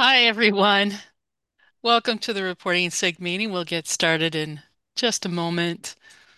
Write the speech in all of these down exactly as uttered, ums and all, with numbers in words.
Hi, everyone. Welcome to the Reporting Sig meeting. We'll get started in just a moment.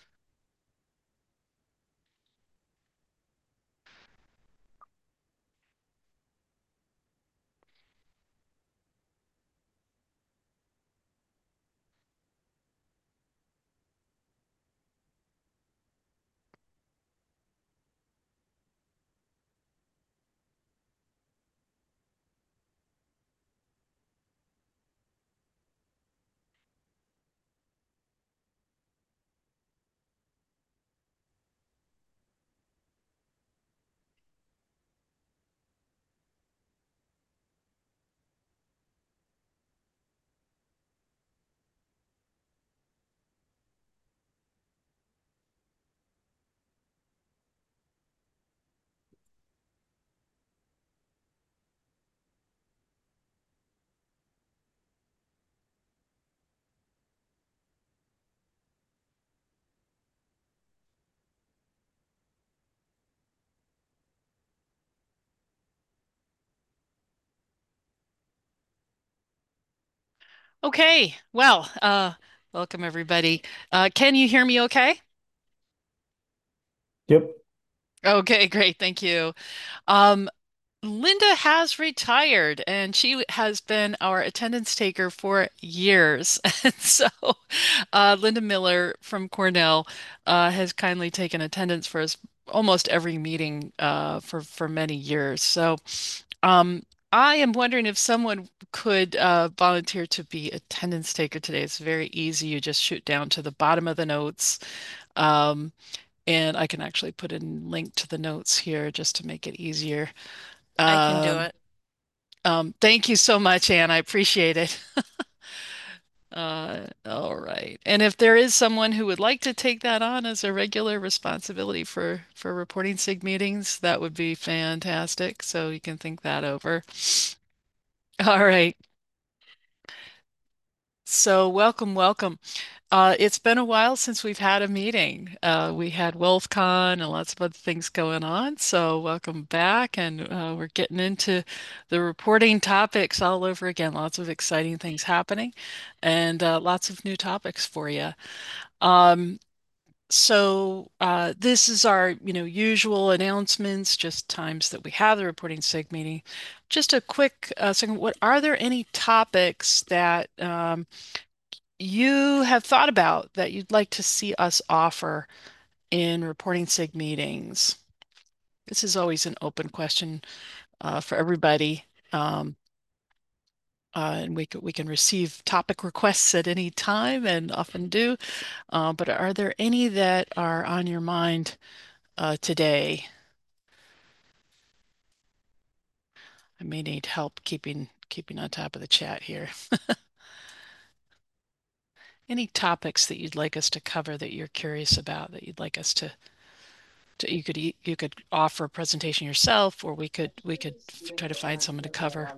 Okay, well, uh, welcome everybody. Uh, can you hear me okay? Yep. Okay, great. Thank you. Um, Linda has retired and she has been our attendance taker for years. And so uh, Linda Miller from Cornell uh, has kindly taken attendance for us almost every meeting uh, for, for many years. So um, I am wondering if someone could uh, volunteer to be attendance taker today. It's very easy. You just shoot down to the bottom of the notes. Um, and I can actually put a link to the notes here just to make it easier. I can do Um, it. um, thank you so much, Anne. I appreciate it. Uh, all right. And if there is someone who would like to take that on as a regular responsibility for for reporting SIG meetings, that would be fantastic. So you can think that over. All right. So welcome, welcome. Uh, it's been a while since we've had a meeting. Uh, we had WolfCon and lots of other things going on. So welcome back, and uh, we're getting into the reporting topics all over again. Lots of exciting things happening, and uh, lots of new topics for you. Um, so uh, this is our, you know, usual announcements, just times that we have the reporting SIG meeting. Just a quick uh, second. What are there any topics that um, you have thought about that you'd like to see us offer in reporting SIG meetings? This is always an open question uh, for everybody. Um, uh, and we can, we can receive topic requests at any time and often do. Uh, but are there any that are on your mind uh, today? I may need help keeping keeping on top of the chat here. Any topics that you'd like us to cover that you're curious about that you'd like us to to- you could e- you could offer a presentation yourself, or we could we could f- try to find someone to cover.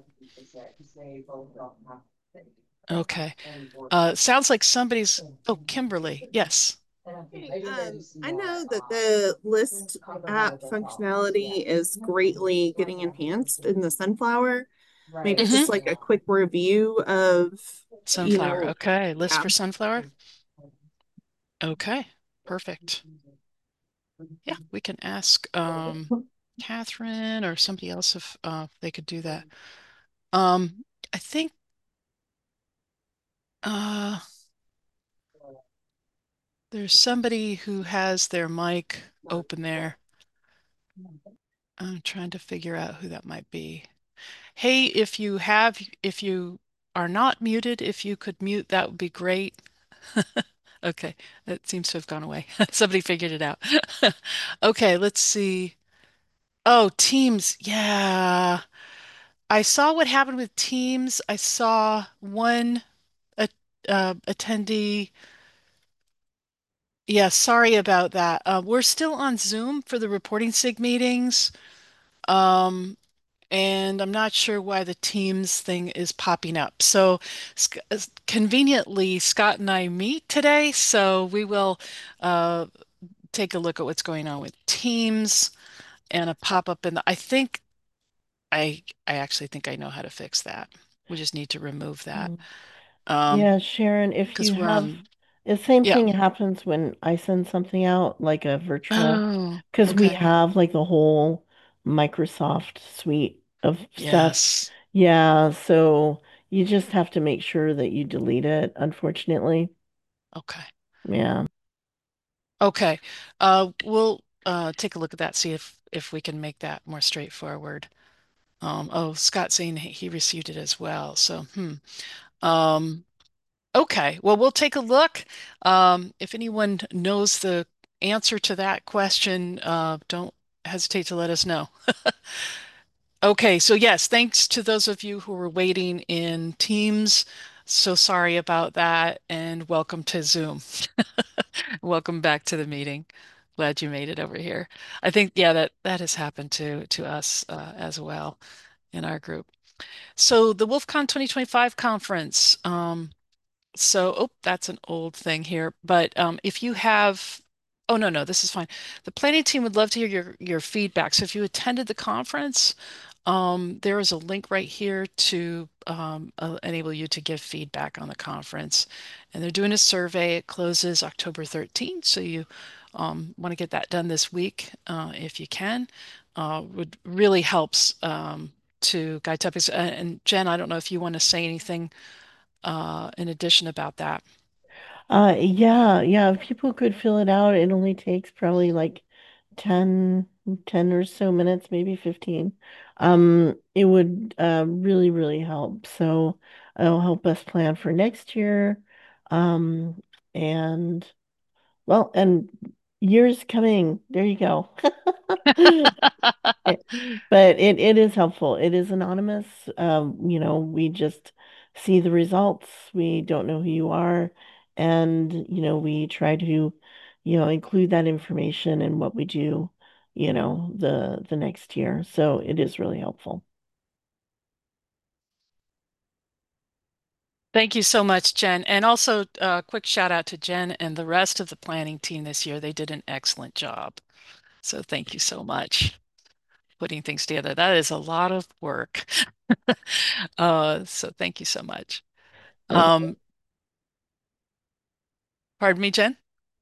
Okay. Uh, sounds like somebody's. Oh, Kimberly. Yes. Hey, um, I know that the list app functionality is greatly getting enhanced in the Sunflower. Maybe just Hmm. like a quick review of, you Sunflower. know, Okay. List yeah. for sunflower. Okay. Perfect. Yeah, we can ask um, Catherine or somebody else if uh, they could do that. Um, I think uh, there's somebody who has their mic open there. I'm trying to figure out who that might be. Hey, if you have, if you are not muted, if you could mute, that would be great. Okay, that seems to have gone away. Somebody figured it out. Okay, let's see. Oh, Teams. Yeah. I saw what happened with Teams. I saw one a, uh, attendee. Yeah, sorry about that. Uh, we're still on Zoom for the reporting SIG meetings. Um, and I'm not sure why the Teams thing is popping up. So sc- uh, conveniently, Scott and I meet today, so we will uh, take a look at what's going on with Teams and a pop up in the. I think I I actually think I know how to fix that. We just need to remove that. Mm. Um, Yeah, Sharon, if you because we're have on, the same yeah. thing happens when I send something out, like a virtual, Oh, because we okay. have like the whole Microsoft suite of stuff. Yes. Yeah, so you just have to make sure that you delete it, unfortunately. Okay. Yeah. Okay. Uh, we'll uh take a look at that, see if if we can make that more straightforward. Um, oh, Scott saying he he received it as well. So, hmm. Um, okay. Well, we'll take a look. Um, if anyone knows the answer to that question, uh, don't hesitate to let us know. Okay, so yes, thanks to those of you who were waiting in Teams. So sorry about that, and welcome to Zoom. Welcome back to the meeting. Glad you made it over here. I think, yeah, that that has happened to to us uh, as well in our group. So the WolfCon twenty twenty-five conference. Um, so, oh, that's an old thing here. But um, if you have, oh no, no, this is fine. The planning team would love to hear your your feedback. So if you attended the conference, um, there is a link right here to um, uh, enable you to give feedback on the conference. And they're doing a survey. It closes October thirteenth. So you um, want to get that done this week uh, if you can. Uh, would really helps um, to guide topics. Uh, and Jen, I don't know if you want to say anything uh, in addition about that. Uh, yeah, yeah, if people could fill it out, it only takes probably like ten, ten or so minutes, maybe fifteen. Um, it would uh, really, really help. So it'll help us plan for next year. Um, and well, and years coming. There you go. It- but it, it is helpful. It is anonymous. Um, you know, we just see the results. We don't know who you are. And, you know, we try to, you know, include that information in what we do, you know, the the next year. So it is really helpful. Thank you so much, Jen. And also a uh, quick shout out to Jen and the rest of the planning team this year. They did an excellent job. So thank you so much putting things together. That is a lot of work. Uh, so thank you so much. Um, Um, pardon me, Jen?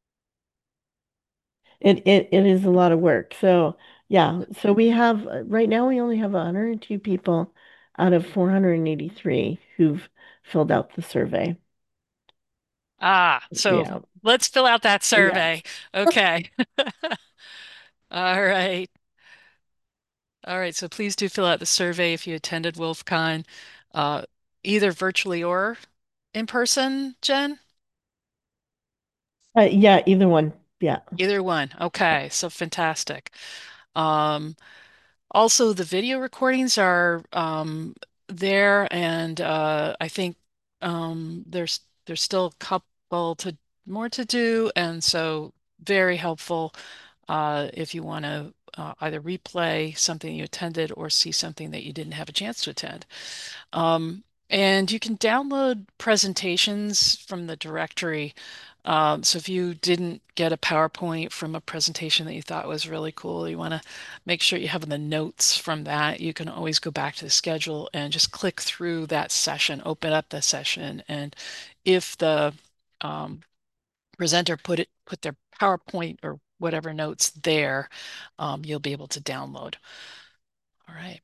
it, it it is a lot of work. So yeah, so we have uh, right now we only have one hundred two people out of four hundred eighty-three who've filled out the survey. Ah, so Yeah. let's fill out that Yes. survey. Okay. All right. All right. So please do fill out the survey if you attended WolfCon, uh, either virtually or in person, Jen? Uh, yeah, either one. Yeah. Either one. Okay. So fantastic. Um, Also, the video recordings are um, there, and uh, I think um, there's there's still a couple to more to do, and so very helpful uh, if you want to uh, either replay something you attended or see something that you didn't have a chance to attend. Um, and you can download presentations from the directory. Um, so if you didn't get a PowerPoint from a presentation that you thought was really cool, you want to make sure you have the notes from that. You can always go back to the schedule and just click through that session, open up the session, and if the um, presenter put it put their PowerPoint or whatever notes there, um, you'll be able to download. All right.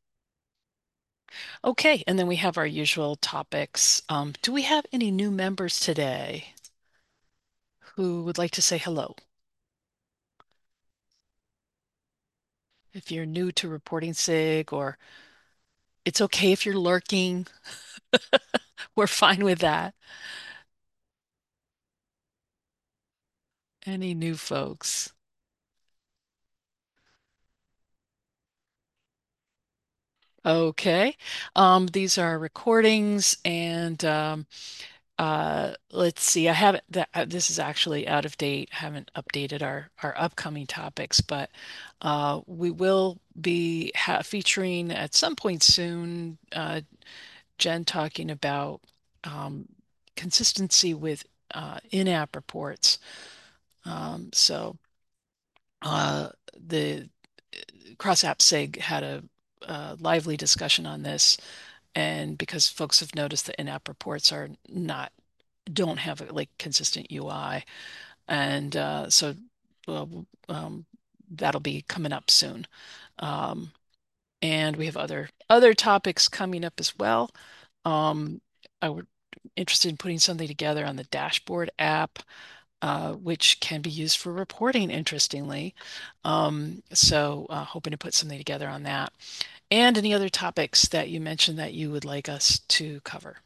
Okay, and then we have our usual topics. Um, do we have any new members today who would like to say hello? If you're new to reporting SIG, or it's okay if you're lurking, we're fine with that. Any new folks? Okay. Um, these are recordings, and um, uh, let's see. I haven't. That, uh, this is actually out of date. I haven't updated our our upcoming topics, but uh, we will be ha featuring at some point soon. Uh, Jen talking about um, consistency with uh, in-app reports. Um, so uh, the Cross App SIG had a, a lively discussion on this and because folks have noticed that in-app reports are not don't have a like consistent U I, and uh, so well, um, that'll be coming up soon. Um, and we have other other topics coming up as well. Um, I would interested in putting something together on the dashboard app, uh, which can be used for reporting, interestingly. Um, so uh, hoping to put something together on that. And any other topics that you mentioned that you would like us to cover.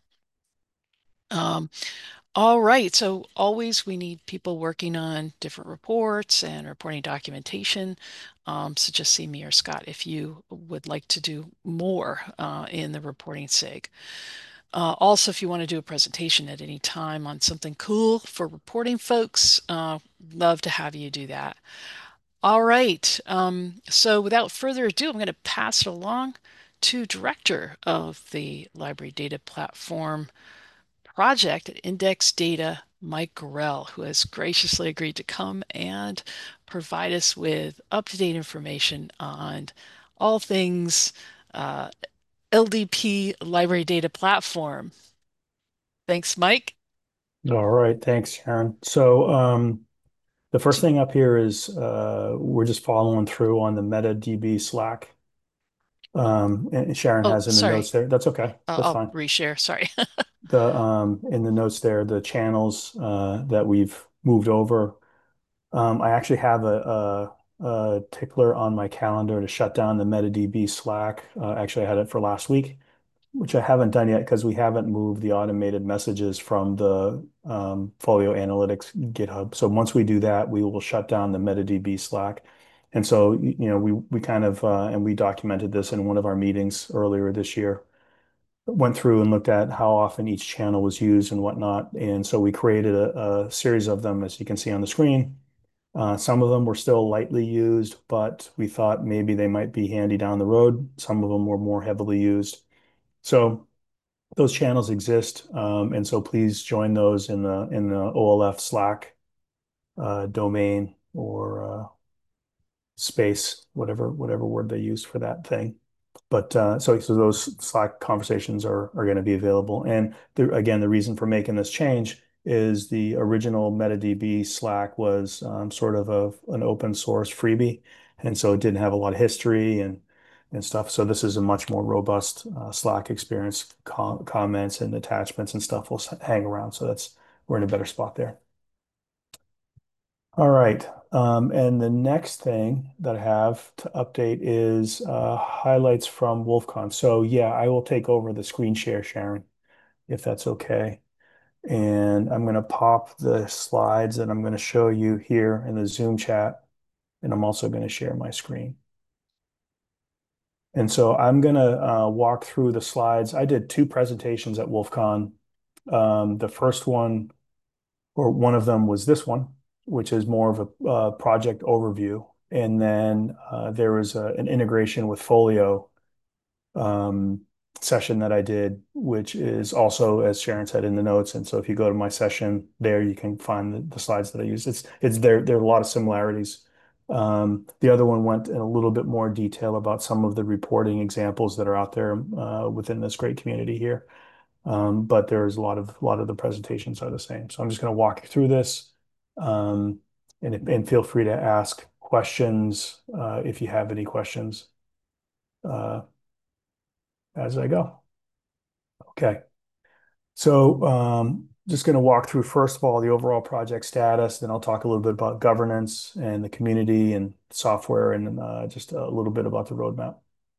Um, all right, so always we need people working on different reports and reporting documentation. Um, so just see me or Scott if you would like to do more uh, in the reporting SIG. Uh, also, if you want to do a presentation at any time on something cool for reporting folks, uh, love to have you do that. All right, um, so without further ado, I'm going to pass it along to Director of the Library Data Platform project at Index Data, Mike Gorell, who has graciously agreed to come and provide us with up-to-date information on all things uh, L D P Library Data Platform. Thanks, Mike. All right, thanks, Sharon. So um, the first thing up here is uh, we're just following through on the MetaDB Slack. Um, and Sharon Oh, has in the sorry. notes there. That's okay. Uh, That's I'll fine. reshare. Sorry. The um, in the notes there, the channels uh, that we've moved over. Um, I actually have a, a, a tickler on my calendar to shut down the MetaDB Slack. Uh, actually, I had it for last week, which I haven't done yet because we haven't moved the automated messages from the um, Folio Analytics GitHub. So once we do that, we will shut down the MetaDB Slack. And so, you know, we we kind of uh, and we documented this in one of our meetings earlier this year. Went through and looked at how often each channel was used and whatnot. And so we created a, a series of them, as you can see on the screen. Uh, some of them were still lightly used, but we thought maybe they might be handy down the road. Some of them were more heavily used. So those channels exist, um, and so please join those in the in the O L F Slack uh, domain or uh, space, whatever whatever word they use for that thing. But uh, so so those Slack conversations are are going to be available. And the, again, the reason for making this change is the original MetaDB Slack was um, sort of a, an open source freebie, and so it didn't have a lot of history and and stuff. So this is a much more robust uh, Slack experience. Com comments and attachments and stuff will hang around. So that's we're in a better spot there. All right. Um, and the next thing that I have to update is uh, highlights from WolfCon. So yeah, I will take over the screen share, Sharon, if that's okay. And I'm going to pop the slides that I'm going to show you here in the Zoom chat. And I'm also going to share my screen. And so I'm going to uh, walk through the slides. I did two presentations at WolfCon. Um, the first one, or one of them was this one, which is more of a uh, project overview. And then uh, there was a, an integration with Folio um, session that I did, which is also, as Sharon said in the notes. And so if you go to my session there, you can find the, the slides that I used. It's it's there. There are a lot of similarities. Um, the other one went in a little bit more detail about some of the reporting examples that are out there uh, within this great community here. Um, but there's a lot of a lot of the presentations are the same. So I'm just going to walk you through this, um, and and feel free to ask questions uh, if you have any questions uh, as I go. Okay. So um, just going to walk through first of all the overall project status. Then I'll talk a little bit about governance and the community and software, and uh, just a little bit about the roadmap.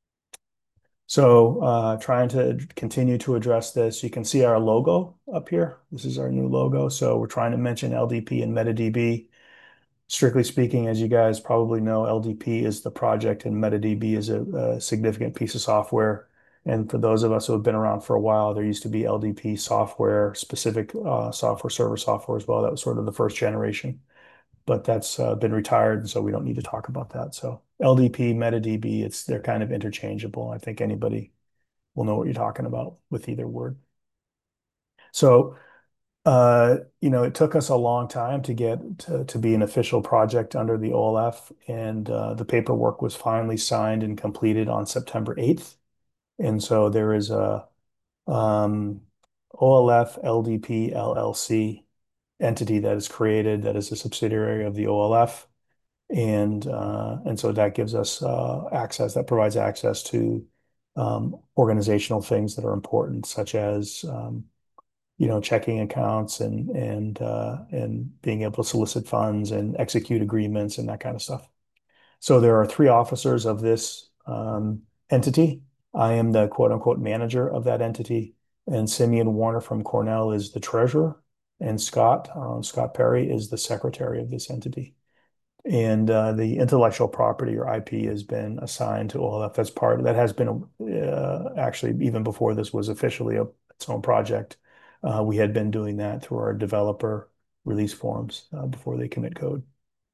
So uh, trying to continue to address this, you can see our logo up here. This is our new logo. So we're trying to mention L D P and MetaDB. Strictly speaking, as you guys probably know, L D P is the project and MetaDB is a, a significant piece of software. And for those of us who have been around for a while, there used to be L D P software, specific uh, software, server software as well. That was sort of the first generation, but that's uh, been retired, and so we don't need to talk about that. So L D P, MetaDB, it's they're kind of interchangeable. I think anybody will know what you're talking about with either word. So, uh, you know, it took us a long time to get to, to be an official project under the O L F, and uh, the paperwork was finally signed and completed on September eighth. And so there is a um, O L F L D P L L C entity that is created that is a subsidiary of the O L F. And uh, and so that gives us uh, access, that provides access to um, organizational things that are important, such as um, you know, checking accounts and and uh, and being able to solicit funds and execute agreements and that kind of stuff. So there are three officers of this um, entity. I am the quote unquote manager of that entity, and Simeon Warner from Cornell is the treasurer, and Scott uh, Scott Perry is the secretary of this entity. And uh, the intellectual property or I P has been assigned to O L F. That's part that has been uh, actually even before this was officially a, its own project. Uh, we had been doing that through our developer release forms uh, before they commit code.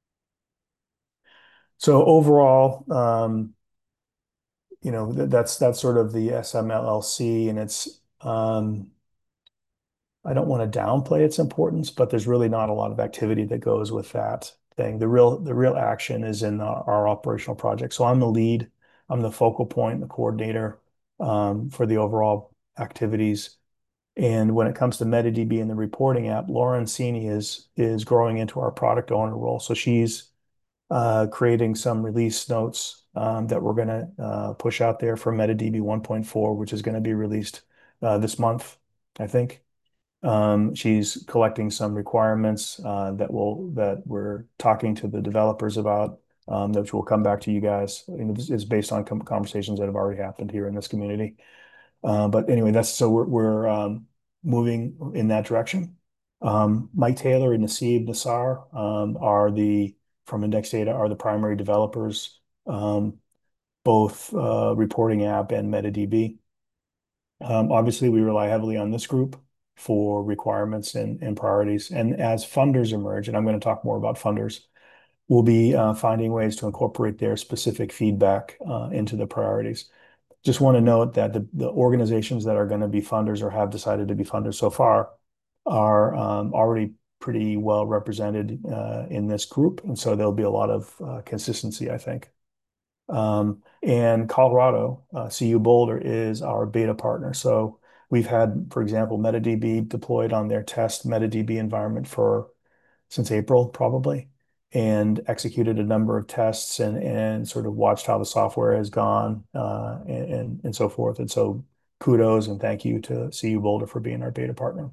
So overall, um, you know, th that's that's sort of the S M L L C, and it's um, I don't want to downplay its importance, but there's really not a lot of activity that goes with that thing. The real the real action is in our, our operational project. So I'm the lead, I'm the focal point, the coordinator um, for the overall activities. And when it comes to MetaDB and the reporting app, Lauren Cini is is growing into our product owner role. So she's uh, creating some release notes um, that we're going to uh, push out there for MetaDB one point four, which is going to be released uh, this month, I think. Um, she's collecting some requirements uh, that will that we're talking to the developers about, um, which will come back to you guys. You know, it's based on conversations that have already happened here in this community. Uh, but anyway, that's so we're we're um, moving in that direction. Um, Mike Taylor and Nasib Nassar um, are the from Index Data are the primary developers, um, both uh, reporting app and MetaDB. Um, obviously, we rely heavily on this group for requirements and, and priorities. And as funders emerge, and I'm going to talk more about funders, we'll be uh, finding ways to incorporate their specific feedback uh, into the priorities. Just want to note that the, the organizations that are going to be funders or have decided to be funders so far are um, already pretty well represented uh, in this group. And so there'll be a lot of uh, consistency, I think. Um, and Colorado, uh, C U Boulder is our beta partner. So we've had, for example, MetaDB deployed on their test MetaDB environment for since April, probably, and executed a number of tests and and sort of watched how the software has gone uh, and, and and so forth. And so kudos and thank you to C U Boulder for being our beta partner.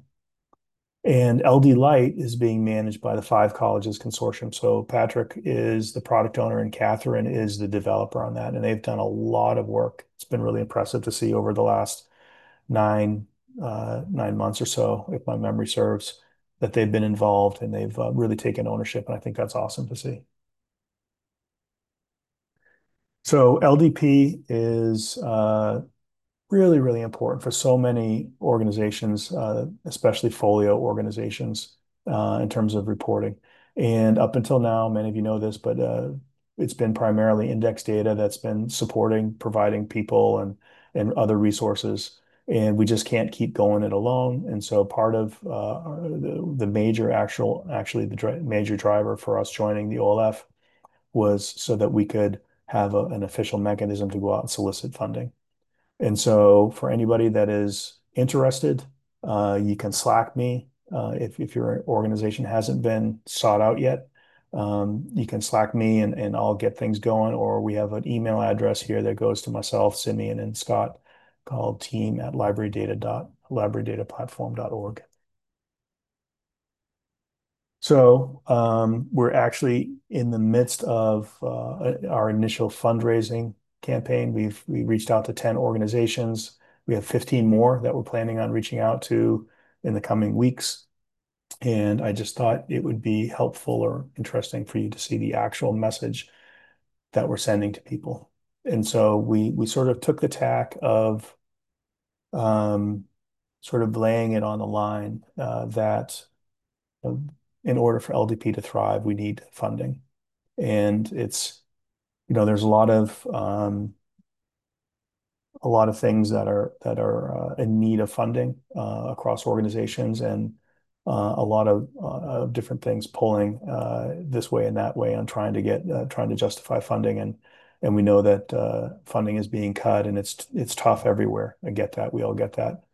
And L D Lite is being managed by the Five Colleges Consortium. So Patrick is the product owner and Catherine is the developer on that. And they've done a lot of work. It's been really impressive to see over the last nine uh, nine months or so, if my memory serves, that they've been involved and they've uh, really taken ownership. And I think that's awesome to see. So L D P is uh, really, really important for so many organizations, uh, especially folio organizations, uh, in terms of reporting. And up until now, many of you know this, but uh, it's been primarily index data that's been supporting, providing people and and other resources. And we just can't keep going it alone. And so part of uh, the, the major actual, actually the dri major driver for us joining the O L F was so that we could have a, an official mechanism to go out and solicit funding. And so for anybody that is interested, uh, you can Slack me. Uh, if, if your organization hasn't been sought out yet, um, you can Slack me and, and I'll get things going. Or we have an email address here that goes to myself, Simeon, and Scott called team at librarydata dot librarydata platform dot org. So um, we're actually in the midst of uh, our initial fundraising campaign. We've we reached out to ten organizations. We have fifteen more that we're planning on reaching out to in the coming weeks. And I just thought it would be helpful or interesting for you to see the actual message that we're sending to people. And so we we sort of took the tack of um, sort of laying it on the line uh, that in order for L D P to thrive, we need funding. And it's, you know, there's a lot of um, a lot of things that are that are uh, in need of funding uh, across organizations, and uh, a lot of, uh, of different things pulling uh, this way and that way on trying to get uh, trying to justify funding. And and we know that uh, funding is being cut, and it's it's tough everywhere. I get that. We all get that.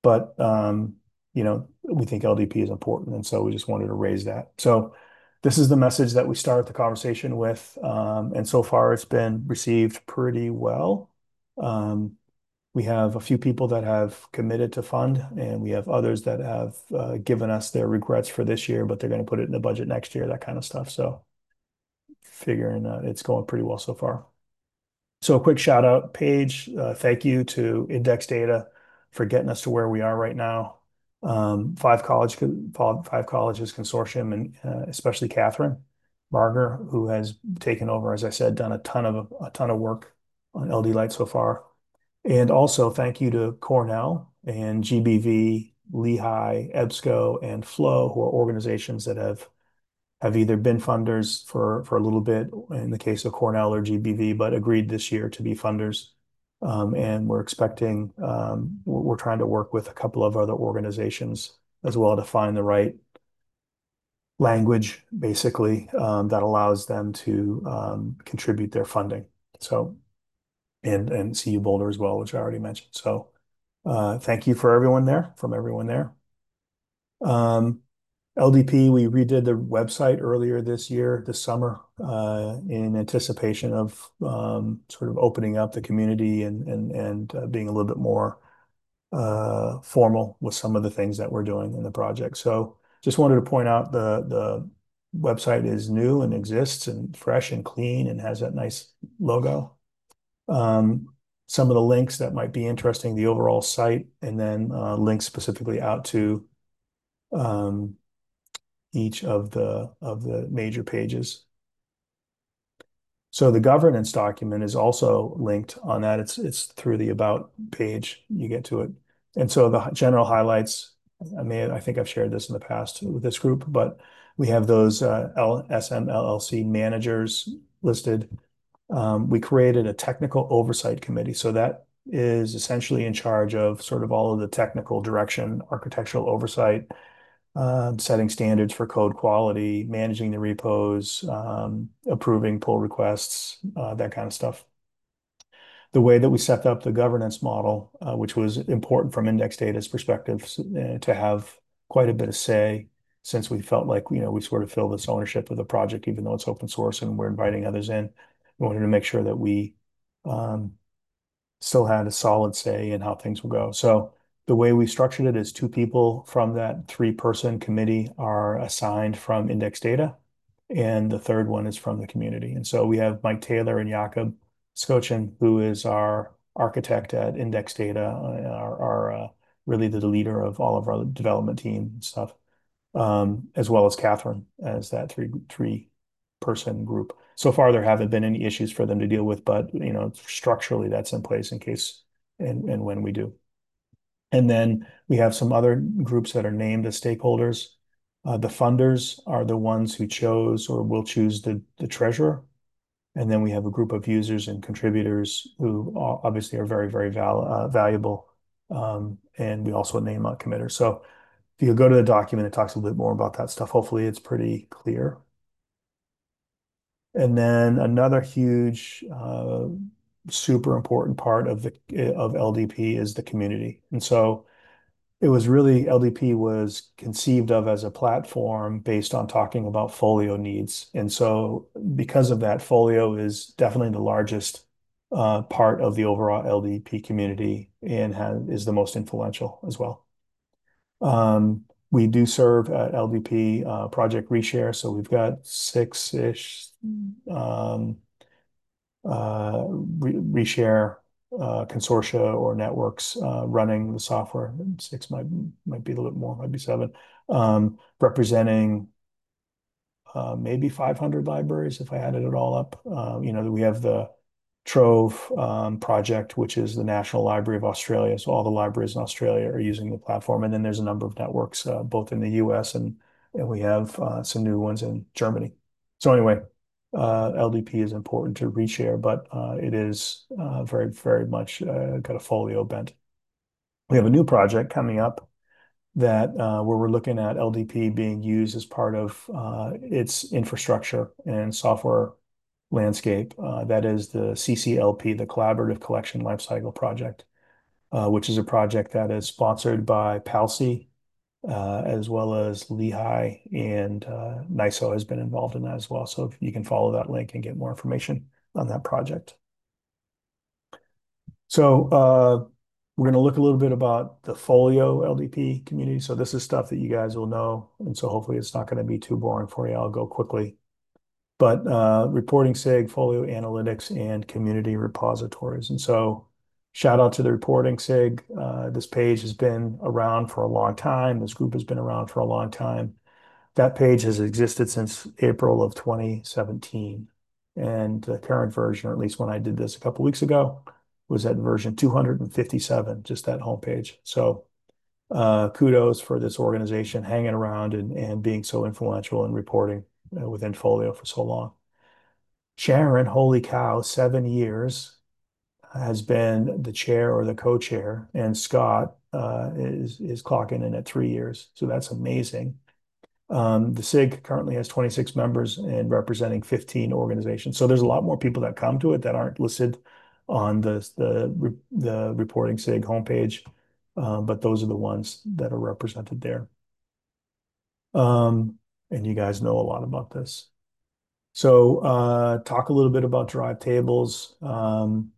but um, you know, we think L D P is important, and so we just wanted to raise that. So this is the message that we start the conversation with, um, and so far it's been received pretty well. Um, we have a few people that have committed to fund, and we have others that have uh, given us their regrets for this year, but they're going to put it in the budget next year, that kind of stuff. So figuring uh, it's going pretty well so far. So a quick shout out, Paige. Uh, thank you to Index Data for getting us to where we are right now. Um, five college, five colleges consortium, and uh, especially Catherine Barger, who has taken over, as I said, done a ton of a ton of work on L D Light so far. And also thank you to Cornell and G B V, Lehigh, EBSCO, and Flow, who are organizations that have have either been funders for, for a little bit in the case of Cornell or G B V, but agreed this year to be funders. Um, and we're expecting, um, we're, we're trying to work with a couple of other organizations as well to find the right language, basically, um, that allows them to um, contribute their funding. So, and, and C U Boulder as well, which I already mentioned. So uh, thank you for everyone there, from everyone there. Um, L D P, we redid the website earlier this year, this summer, uh, in anticipation of um, sort of opening up the community and and and uh, being a little bit more uh, formal with some of the things that we're doing in the project. So just wanted to point out the the website is new and exists and fresh and clean and has that nice logo. Um, some of the links that might be interesting, the overall site, and then uh, links specifically out to um, each of the of the major pages. So the governance document is also linked on that. It's it's through the about page you get to it. And so the general highlights, I may I think I've shared this in the past with this group, but we have those uh, S M L L C managers listed. Um, we created a technical oversight committee. So that is essentially in charge of sort of all of the technical direction, architectural oversight, uh, setting standards for code quality, managing the repos, um, approving pull requests, uh, that kind of stuff. The way that we set up the governance model, uh, which was important from Index Data's perspective, uh, to have quite a bit of say, since we felt like, you know, we sort of feel this ownership of the project, even though it's open source and we're inviting others in. We wanted to make sure that we um, still had a solid say in how things will go. So the way we structured it is two people from that three-person committee are assigned from Index Data, and the third one is from the community. And so we have Mike Taylor and Jakob Skocin, who is our architect at Index Data, uh, our, our uh, really the leader of all of our development team and stuff, um, as well as Catherine as that three three person group. So far, there haven't been any issues for them to deal with, but you know, structurally that's in place in case and, and when we do. And then we have some other groups that are named as stakeholders. Uh, the funders are the ones who chose or will choose the, the treasurer. And then we have a group of users and contributors who obviously are very, very val uh, valuable. Um, and we also name a committer. So if you go to the document, it talks a little bit more about that stuff. Hopefully it's pretty clear. And then another huge, uh, super important part of the of L D P is the community. And so it was really L D P was conceived of as a platform based on talking about folio needs. And so because of that, folio is definitely the largest uh, part of the overall L D P community and has, is the most influential as well. Um, we do serve at L D P uh, Project Reshare, so we've got six-ish um, uh, re reshare uh, consortia or networks uh, running the software. Six might might be a little bit more, might be seven, um, representing uh, maybe five hundred libraries if I added it all up. Uh, you know, we have the Trove um, project, which is the National Library of Australia. So all the libraries in Australia are using the platform. And then there's a number of networks, uh, both in the U S and, and we have uh, some new ones in Germany. So anyway, uh, L D P is important to reshare, but uh, it is uh, very, very much uh, got a folio bent. We have a new project coming up that uh, where we're looking at L D P being used as part of uh, its infrastructure and software landscape. Uh, that is the C C L P, the Collaborative Collection Lifecycle Project. uh, which is a project that is sponsored by Palsy, uh, as well as Lehigh, and uh, NISO has been involved in that as well. So you can follow that link and get more information on that project. So uh, we're going to look a little bit about the Folio L D P community. So this is stuff that you guys will know. And so hopefully it's not going to be too boring for you. I'll go quickly. But uh, reporting SIG, Folio Analytics, and community repositories. And so shout out to the reporting SIG. Uh, this page has been around for a long time. This group has been around for a long time. That page has existed since April of twenty seventeen. And the current version, or at least when I did this a couple weeks ago, was at version two hundred fifty-seven, just that homepage. So uh, kudos for this organization hanging around and, and being so influential in reporting uh, within Folio for so long. Sharon, holy cow, seven years has been the chair or the co-chair, and Scott uh, is is clocking in at three years. So that's amazing. Um, the SIG currently has twenty-six members and representing fifteen organizations. So there's a lot more people that come to it that aren't listed on the the the reporting SIG homepage, um, but those are the ones that are represented there. Um, and you guys know a lot about this. So uh, talk a little bit about drive tables um,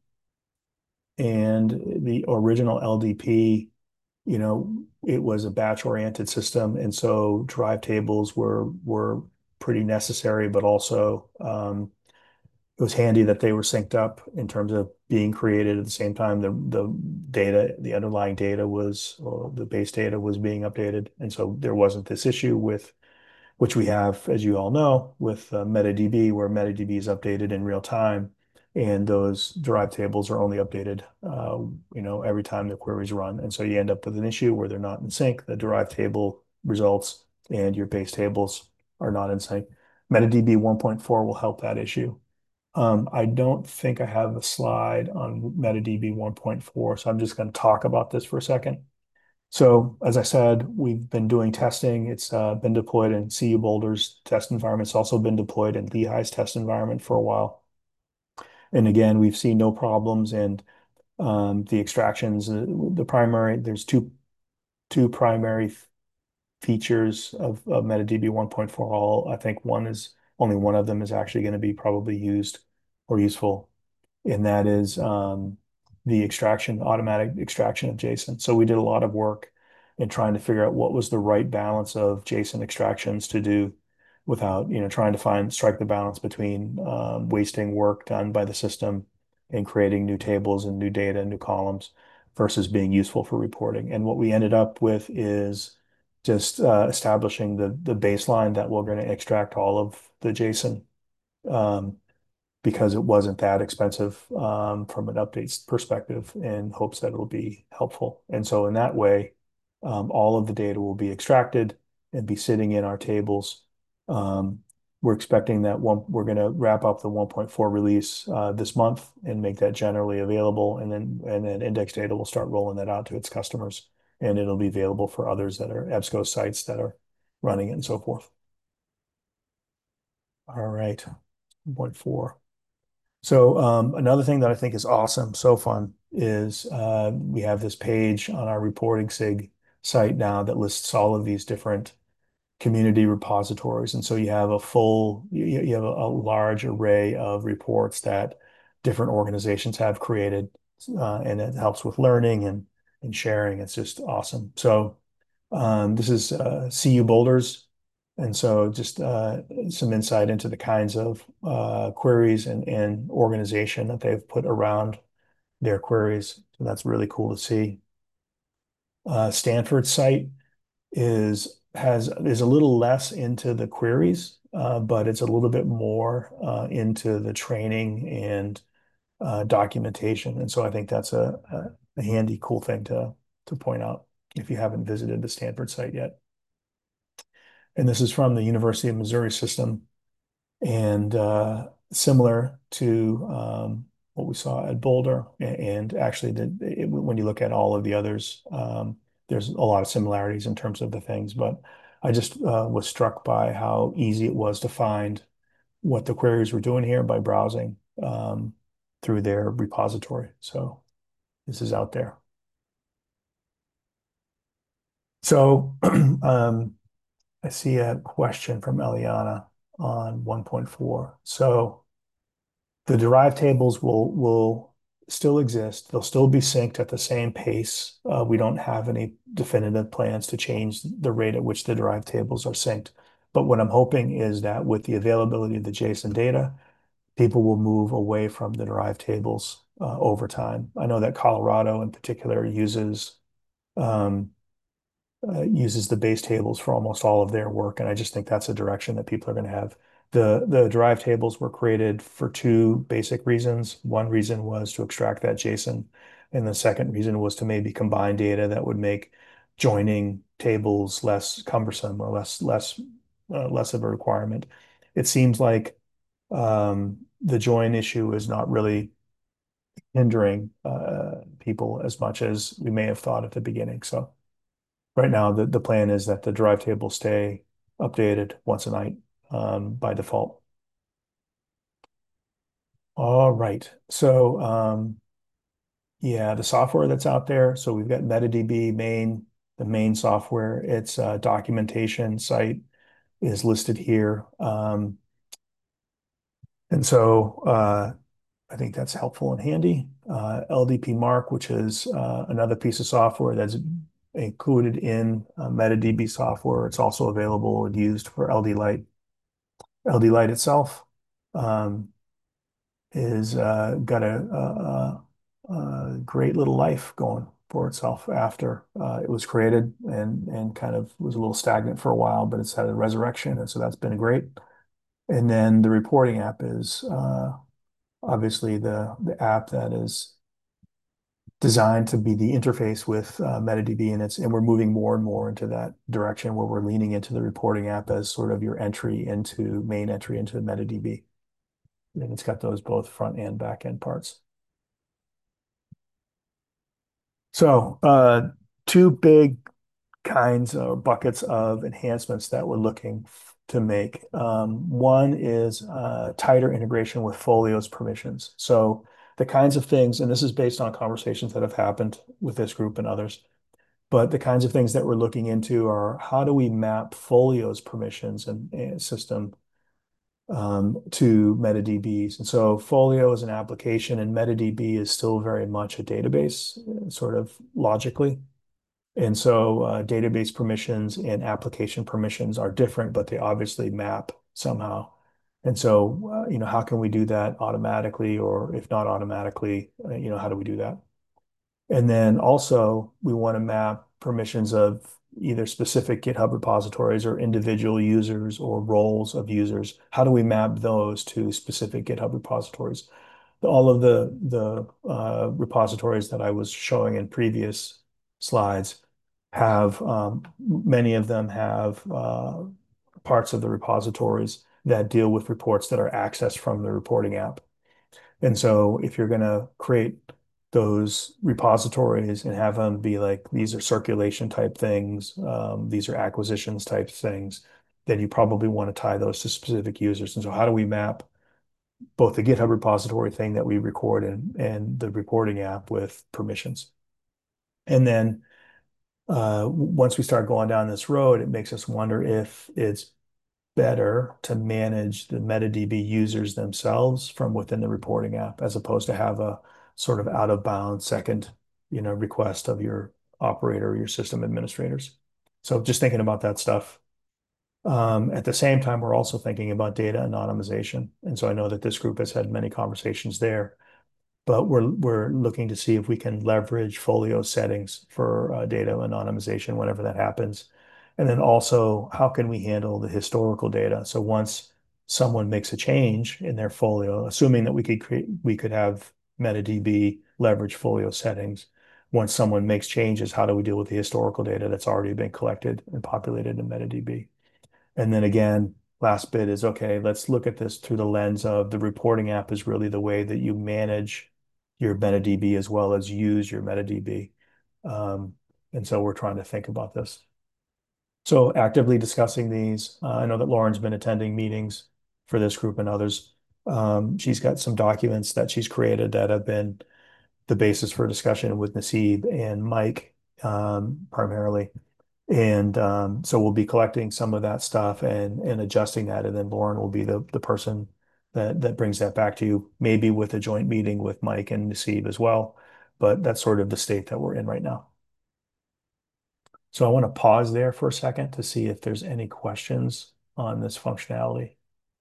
and the original L D P. You know, it was a batch-oriented system, and so drive tables were were pretty necessary, but also um, it was handy that they were synced up in terms of being created at the same time. The the data, the underlying data was, or the base data was being updated, and so there wasn't this issue with which we have, as you all know, with uh, MetaDB, where MetaDB is updated in real time, and those derived tables are only updated, uh, you know, every time the queries run. And so you end up with an issue where they're not in sync. The derived table results and your base tables are not in sync. MetaDB one point four will help that issue. Um, I don't think I have a slide on MetaDB one point four, so I'm just going to talk about this for a second. So as I said, we've been doing testing. It's uh, been deployed in C U Boulder's test environment. It's also been deployed in Lehigh's test environment for a while. And again, we've seen no problems. And um, the extractions, uh, the primary, there's two two primary features of, of MetaDB one point four all. I think one is only one of them is actually going to be probably used or useful, and that is um, the extraction, automatic extraction of JSON. So we did a lot of work in trying to figure out what was the right balance of JSON extractions to do without, you know, trying to find, strike the balance between um, wasting work done by the system and creating new tables and new data and new columns versus being useful for reporting. And what we ended up with is just uh, establishing the, the baseline that we're going to extract all of the JSON. Um, because it wasn't that expensive um, from an updates perspective, in hopes that it'll be helpful. And so in that way, um, all of the data will be extracted and be sitting in our tables. Um, we're expecting that one, we're going to wrap up the one point four release uh, this month and make that generally available. And then, and then Index Data will start rolling that out to its customers, and it'll be available for others that are EBSCO sites that are running it and so forth. All right, one point four. So um, another thing that I think is awesome, so fun, is uh, we have this page on our reporting SIG site now that lists all of these different community repositories. And so you have a full, you, you have a, a large array of reports that different organizations have created, uh, and it helps with learning and, and sharing. It's just awesome. So um, this is uh, C U Boulders. And so just uh, some insight into the kinds of uh, queries and, and organization that they've put around their queries. So that's really cool to see. Uh, Stanford's site is has is a little less into the queries, uh, but it's a little bit more uh, into the training and uh, documentation. And so I think that's a, a, a handy, cool thing to to point out if you haven't visited the Stanford site yet. And this is from the University of Missouri system, and uh, similar to um, what we saw at Boulder. And actually, the, it, when you look at all of the others, um, there's a lot of similarities in terms of the things. But I just uh, was struck by how easy it was to find what the queries were doing here by browsing um, through their repository. So this is out there. So um, I see a question from Eliana on one point four. So the derived tables will will still exist. They'll still be synced at the same pace. Uh, we don't have any definitive plans to change the rate at which the derived tables are synced. But what I'm hoping is that with the availability of the JSON data, people will move away from the derived tables uh, over time. I know that Colorado in particular uses um, uh, uses the base tables for almost all of their work, and I just think that's a direction that people are going to have. The the derived tables were created for two basic reasons. One reason was to extract that JSON, and the second reason was to maybe combine data that would make joining tables less cumbersome or less less uh, less of a requirement. It seems like um, the join issue is not really hindering uh, people as much as we may have thought at the beginning. So right now, the, the plan is that the drive tables stay updated once a night um, by default. All right. So um, yeah, the software that's out there. So we've got MetaDB main, the main software. Its uh, documentation site is listed here. Um, and so uh, I think that's helpful and handy. Uh, L D P Mark, which is uh, another piece of software that's included in uh, MetaDB software. It's also available and used for L D Lite. L D Lite itself um, is uh, got a, a, a great little life going for itself after uh, it was created and and kind of was a little stagnant for a while, but it's had a resurrection, and so that's been great. And then the reporting app is uh, obviously the the app that is designed to be the interface with uh, MetaDB, and it's and we're moving more and more into that direction where we're leaning into the reporting app as sort of your entry into main entry into MetaDB. And it's got those both front and back end parts. So uh, two big kinds or buckets of enhancements that we're looking to make. Um, one is uh, tighter integration with Folio's permissions. So the kinds of things, and this is based on conversations that have happened with this group and others, but the kinds of things that we're looking into are how do we map Folio's permissions and, and system um, to MetaDBs. And so Folio is an application and MetaDB is still very much a database, uh, sort of logically. And so uh, database permissions and application permissions are different, but they obviously map somehow. And so, uh, you know, how can we do that automatically, or if not automatically, uh, you know, how do we do that? And then also we want to map permissions of either specific GitHub repositories or individual users or roles of users. How do we map those to specific GitHub repositories? All of the the uh, repositories that I was showing in previous slides have um, many of them have uh, parts of the repositories that deal with reports that are accessed from the reporting app. And so if you're going to create those repositories and have them be like, these are circulation type things, um, these are acquisitions type things, then you probably want to tie those to specific users. And so how do we map both the GitHub repository thing that we record and, and the reporting app with permissions? And then uh, once we start going down this road, it makes us wonder if it's better to manage the MetaDB users themselves from within the reporting app as opposed to have a sort of out of bounds second, you know, request of your operator or your system administrators. So just thinking about that stuff. Um, at the same time, we're also thinking about data anonymization. And so I know that this group has had many conversations there, but we're we're looking to see if we can leverage Folio settings for uh, data anonymization whenever that happens. And then also, how can we handle the historical data? So once someone makes a change in their Folio, assuming that we could create, we could have MetaDB leverage Folio settings. Once someone makes changes, how do we deal with the historical data that's already been collected and populated in MetaDB? And then again, last bit is, okay, let's look at this through the lens of the reporting app is really the way that you manage your MetaDB as well as use your MetaDB. Um, and so we're trying to think about this. So actively discussing these. Uh, I know that Lauren's been attending meetings for this group and others. Um, she's got some documents that she's created that have been the basis for discussion with Naseeb and Mike um, primarily. And um, so we'll be collecting some of that stuff and and adjusting that, and then Lauren will be the the person that that brings that back to you, maybe with a joint meeting with Mike and Nassib as well. But that's sort of the state that we're in right now. So I want to pause there for a second to see if there's any questions on this functionality.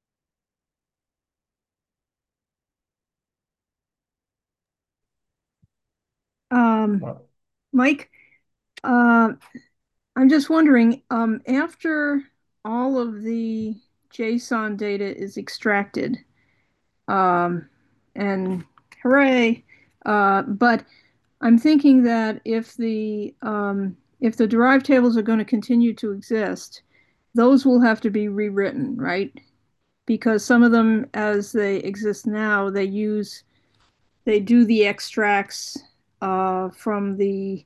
Um, Uh, Mike, uh, I'm just wondering, um, after all of the JSON data is extracted, um, and hooray, uh, but I'm thinking that if the um, if the derived tables are going to continue to exist, those will have to be rewritten, right? Because some of them, as they exist now, they use they do the extracts uh, from the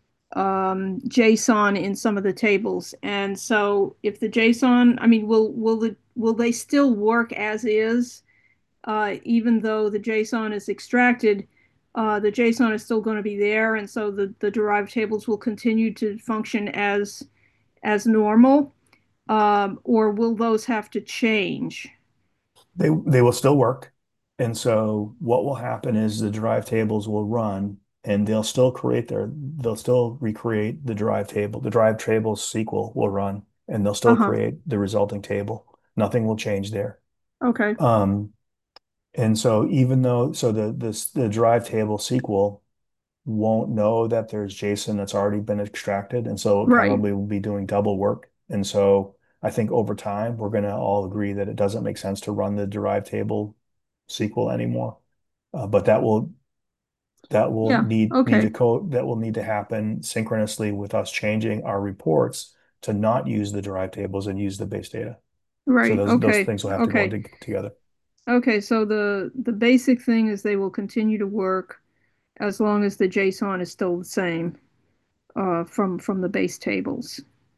um, JSON in some of the tables. And so if the JSON, I mean, will will the will they still work as is, uh, even though the JSON is extracted? Uh, the JSON is still going to be there, and so the, the derived tables will continue to function as as normal, um, or will those have to change? They they will still work. And so what will happen is the derived tables will run and they'll still create their they'll still recreate the derived table. The derived tables S Q L will run and they'll still Uh-huh. create the resulting table. Nothing will change there. Okay. Um, and so even though so the this the derived table S Q L won't know that there's JSON that's already been extracted, and so it Right. probably will be doing double work. And so I think over time we're going to all agree that it doesn't make sense to run the derived table S Q L anymore. Uh, but that will that will Yeah. need need to Okay. code that will need to happen synchronously with us changing our reports to not use the derived tables and use the base data. So Right. those those Okay. things will have to go Okay. into together. Okay. So the the basic thing is they will continue to work as long as the JSON is still the same uh, from from the base tables.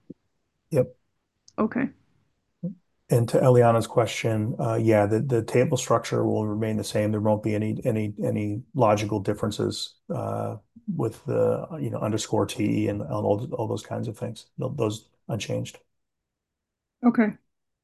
Yep. Okay. And to Eliana's question, uh, yeah, the, the table structure will remain the same. There won't be any any any logical differences uh, with the you know underscore T and all all those kinds of things. Those unchanged. Okay.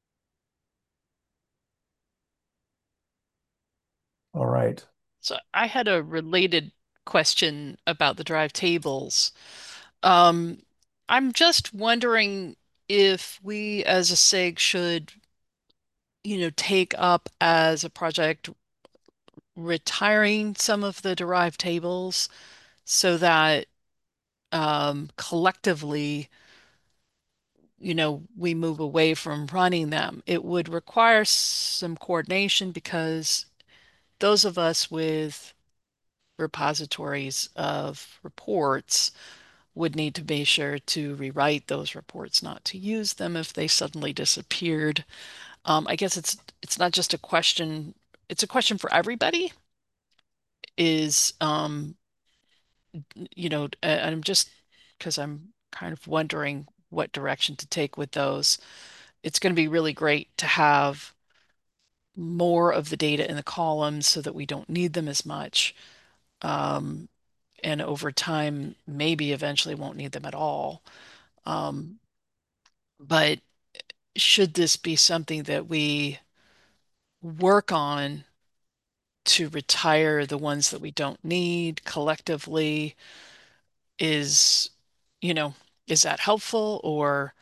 All right. So I had a related question about the drive tables. Um, I'm just wondering if we as a SIG should, you know, take up as a project retiring some of the derived tables so that um, collectively, you know, we move away from running them. It would require some coordination because those of us with repositories of reports would need to be sure to rewrite those reports, not to use them if they suddenly disappeared. Um, I guess it's it's not just a question, it's a question for everybody is um, you know, and I'm just because I'm kind of wondering what direction to take with those. It's going to be really great to have more of the data in the columns so that we don't need them as much. Um, and over time, maybe eventually won't need them at all. Um, but should this be something that we work on to retire the ones that we don't need collectively? Is, you know, is that helpful or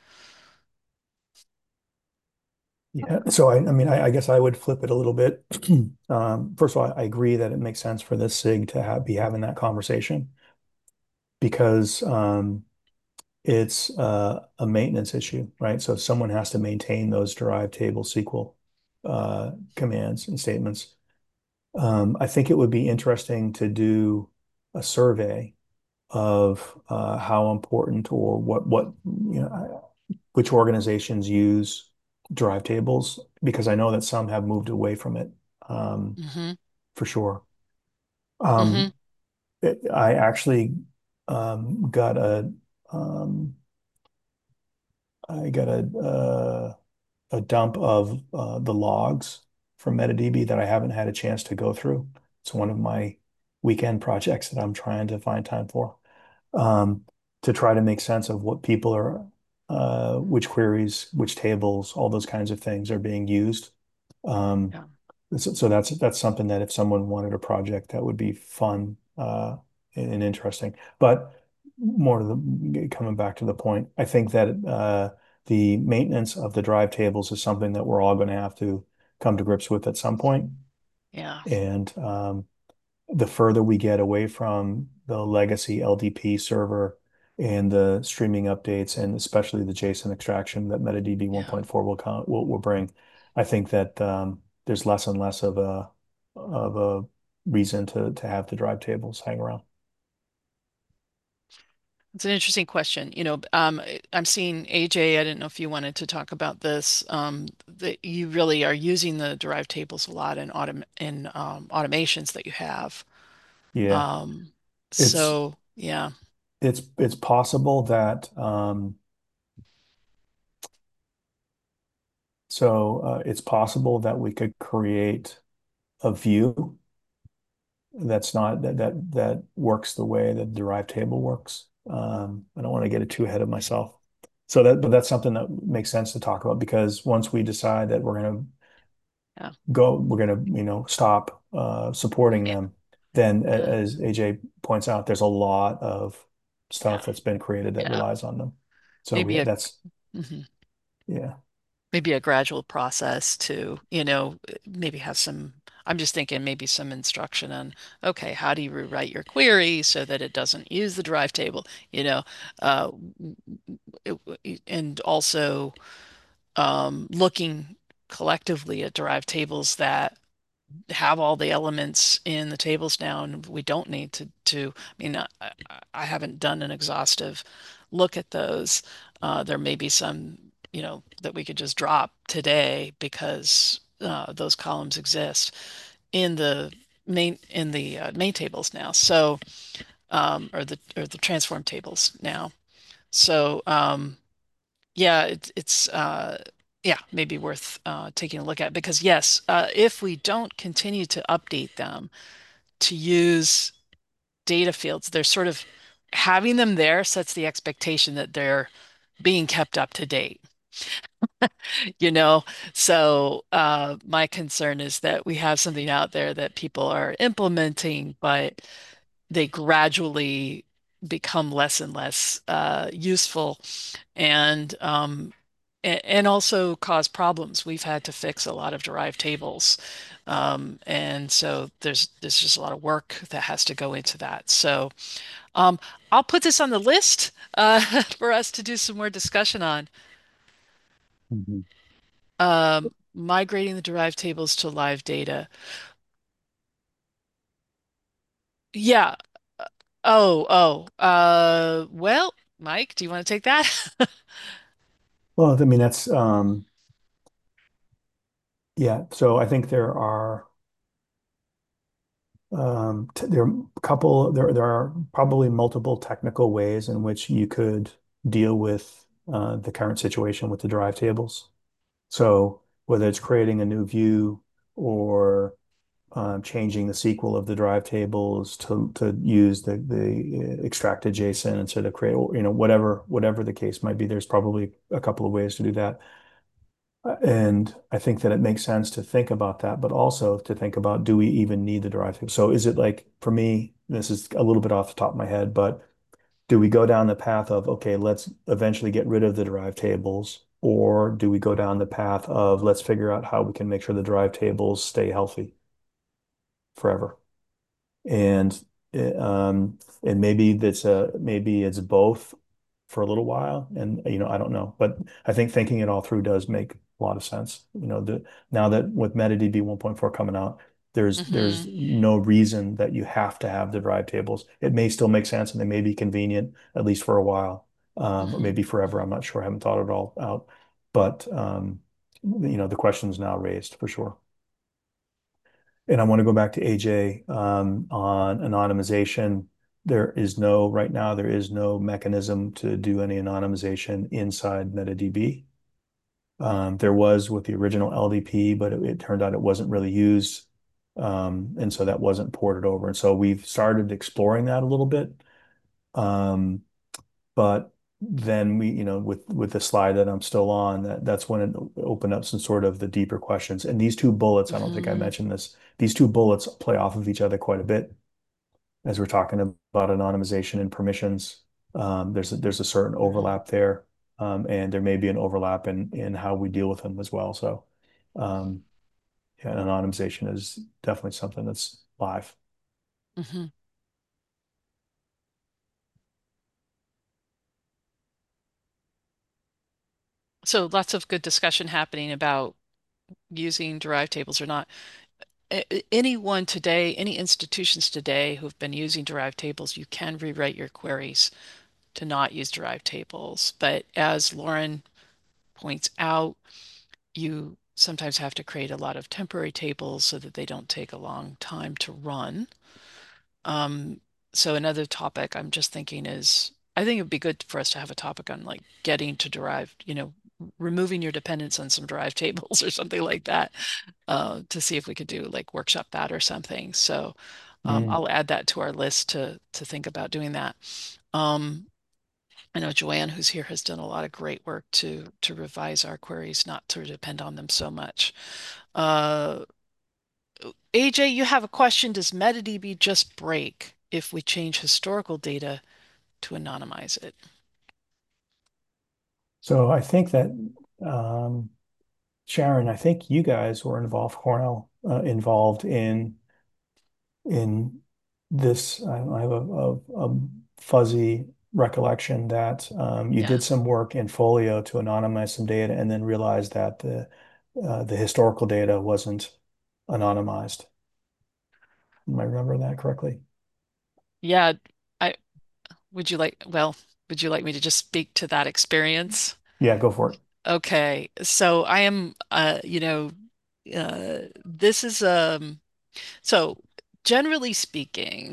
Yeah. So I, I mean, I, I guess I would flip it a little bit. Um, first of all, I agree that it makes sense for this SIG to have be having that conversation because um, it's uh, a maintenance issue, right? So someone has to maintain those derived table S Q L uh, commands and statements. Um, I think it would be interesting to do a survey of uh, how important or what what you know which organizations use derived tables because I know that some have moved away from it um, hmm for sure. hmm Um, it, I actually um, got a um, I got a uh, a dump of uh, the logs from MetaDB that I haven't had a chance to go through. It's one of my weekend projects that I'm trying to find time for. Um, to try to make sense of what people are, uh, which queries, which tables, all those kinds of things are being used. Um, Yeah. so, so that's that's something that if someone wanted a project, that would be fun uh, and, and interesting. But more to the coming back to the point, I think that uh, the maintenance of the drive tables is something that we're all going to have to come to grips with at some point. Yeah. And um, the further we get away from the legacy L D P server and the streaming updates, and especially the JSON extraction that MetaDB Yeah. one point four will, count, will will bring, I think that um, there's less and less of a of a reason to to have the drive tables hang around. It's an interesting question. You know, um, I'm seeing A J, I didn't know if you wanted to talk about this, um, that you really are using the derived tables a lot in autom in um, automations that you have. Yeah, Um, it's so yeah, it's it's possible that um, so uh, it's possible that we could create a view that's not that that that works the way that derived table works. Um, I don't want to get it too ahead of myself. So that, but that's something that makes sense to talk about because once we decide that we're going to yeah, go, we're going to, you know, stop uh, supporting yeah, them, then a- yeah, as A J points out, there's a lot of yeah, stuff that's been created that yeah. relies on them. So we Maybe a that's mhm. yeah. Maybe a gradual process to, you know, maybe have some. I'm just thinking maybe some instruction on, okay, how do you rewrite your query so that it doesn't use the drive table, you know, uh, it- and also um, looking collectively at derived tables that have all the elements in the tables now, and we don't need to, to I mean, I, I haven't done an exhaustive look at those. Uh, there may be some, you know, that we could just drop today because uh, those columns exist in the main in the uh, main tables now. So, um, or the or the transform tables now. So, um, yeah, it, it's uh, yeah, maybe worth uh, taking a look at because yes, uh, if we don't continue to update them to use data fields, they're sort of having them there sets the expectation that they're being kept up to date, you know? So uh, my concern is that we have something out there that people are implementing, but they gradually become less and less uh, useful and um, and also cause problems. We've had to fix a lot of derived tables. Um, and so there's there's just a lot of work that has to go into that. So um, I'll put this on the list uh, for us to do some more discussion on Mhm. um, migrating the derived tables to live data. Yeah. Oh, oh. Uh, well, Mike, do you want to take that? Well, I mean, that's um, yeah. So I think there are Um, t- there are a couple, there, there are probably multiple technical ways in which you could deal with uh, the current situation with the drive tables. So whether it's creating a new view or um, changing the S Q L of the drive tables to to use the the uh, extracted JSON instead of create, you know, whatever whatever the case might be, there's probably a couple of ways to do that. Uh, And I think that it makes sense to think about that, but also to think about, do we even need the drive table? So is it like, for me, this is a little bit off the top of my head, but do we go down the path of, okay, let's eventually get rid of the drive tables, or do we go down the path of let's figure out how we can make sure the drive tables stay healthy forever? And uh, um, and maybe that's a maybe it's both for a little while. And you know, I don't know, but I think thinking it all through does make a lot of sense. You know, the now that with MetaDB one point four coming out, there's there's hmm no reason that you have to have the drive tables. It may still make sense and they may be convenient at least for a while, um, or hmm maybe forever. I'm not sure. I haven't thought it all out, but um, you know, the question's now raised for sure. And I want to go back to A J um, on anonymization. There is no, right now, there is no mechanism to do any anonymization inside MetaDB. Um, there was with the original L D P, but it, it turned out it wasn't really used. Um, and so that wasn't ported over. And so we've started exploring that a little bit. Um, But then we, you know, with with the slide that I'm still on, that that's when it opened up some sort of the deeper questions. And these two bullets, I don't think I Hmm. mentioned this, these two bullets play off of each other quite a bit as we're talking about anonymization and permissions. Um, there's a, there's a certain Hmm. overlap there, um, and there may be an overlap in in how we deal with them as well. So, um, yeah, anonymization is definitely something that's live. Hmm. So lots of good discussion happening about using derived tables or not. Anyone today, any institutions today who've been using derived tables, you can rewrite your queries to not use derived tables. But as Lauren points out, you sometimes have to create a lot of temporary tables so that they don't take a long time to run. Um, so another topic I'm just thinking is, I think it'd be good for us to have a topic on like getting to derived, you know, removing your dependence on some derived tables or something like that, uh, to see if we could do like workshop that or something. So um, Mm. I'll add that to our list to to think about doing that. Um, I know Joanne, who's here, has done a lot of great work to to revise our queries, not to depend on them so much. Uh, A J, you have a question. Does MetaDB just break if we change historical data to anonymize it? So I think that um, Sharon, I think you guys were involved, Cornell, uh, involved in in this. I I have a, a, a fuzzy recollection that um, you Yeah. did some work in Folio to anonymize some data and then realized that the uh, the historical data wasn't anonymized. Am I remember that correctly? Yeah. I would you like, well, would you like me to just speak to that experience? Yeah, go for it. Okay. So I am, uh, you know, uh, this is, um, so generally speaking,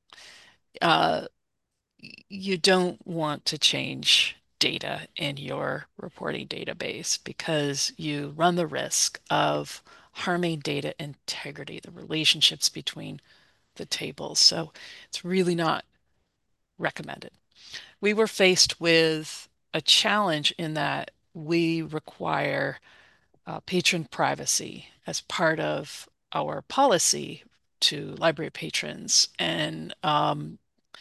uh, you don't want to change data in your reporting database because you run the risk of harming data integrity, the relationships between the tables. So it's really not recommended. We were faced with a challenge in that we require uh, patron privacy as part of our policy to library patrons. And um,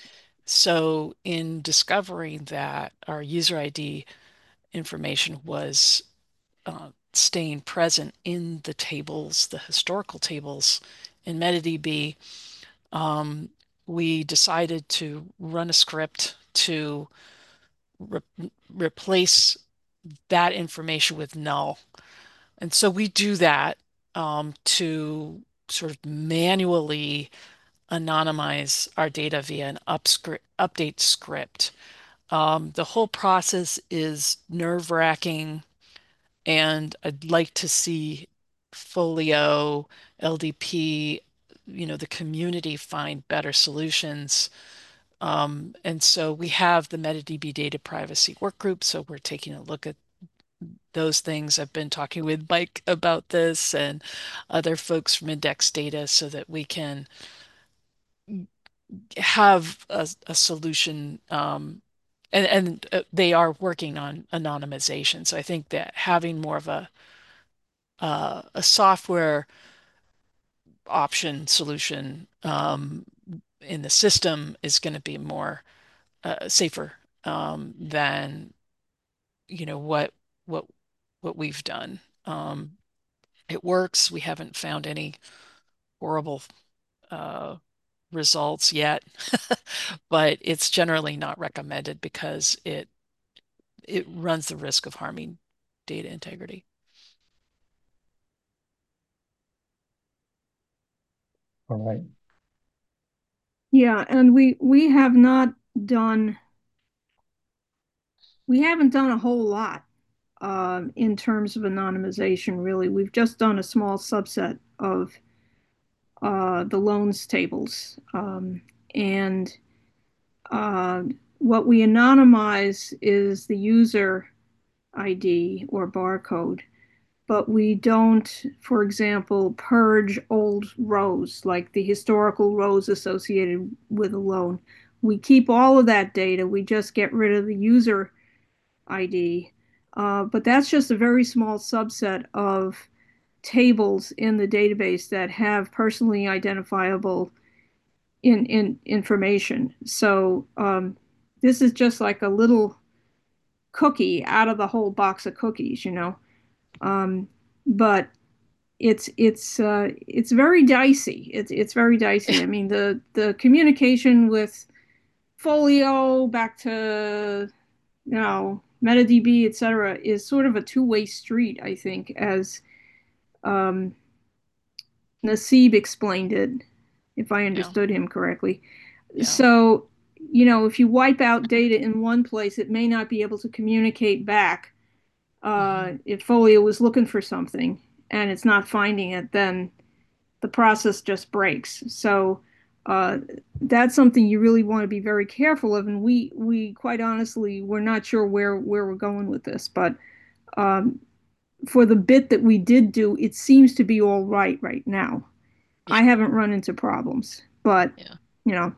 so in discovering that our user I D information was uh, staying present in the tables, the historical tables in MetaDB, um, we decided to run a script to re replace that information with null. And so we do that um, to sort of manually anonymize our data via an upscript, update script. Um, the whole process is nerve-wracking, and I'd like to see Folio, L D P, you know, the community find better solutions. Um, and so we have the MetaDB data privacy work group, so we're taking a look at those things. I've been talking with Mike about this and other folks from Index Data so that we can have a, a solution. Um, and and uh, they are working on anonymization. So I think that having more of a uh, a software option solution um, in the system is going to be more uh, safer um, than you know what what what we've done. Um, it works. We haven't found any horrible uh, results yet, but it's generally not recommended because it it runs the risk of harming data integrity. All right. Yeah, and we we have not done we haven't done a whole lot um, in terms of anonymization, really. We've just done a small subset of uh, the loans tables. Um, and uh, what we anonymize is the user I D or barcode, but we don't, for example, purge old rows like the historical rows associated with a loan. we keep all of that data. We just get rid of the user I D. Uh, but that's just a very small subset of tables in the database that have personally identifiable in, in information. So um, this is just like a little cookie out of the whole box of cookies, you know. Um, but it's it's uh, it's very dicey. It's it's very dicey. I mean, the the communication with Folio back to, you know, MetaDB, et cetera, is sort of a two-way street, I think, as um, Nassib explained it, if I Yeah. understood him correctly. Yeah. So, you know, if you wipe out data in one place, it may not be able to communicate back. Hmm. Uh, if Folio was looking for something and it's not finding it, then the process just breaks. So uh, that's something you really want to be very careful of. And we, we quite honestly, we're not sure where, where we're going with this. But um, for the bit that we did do, it seems to be all right right now. Yeah. I haven't run into problems, but Yeah. you know,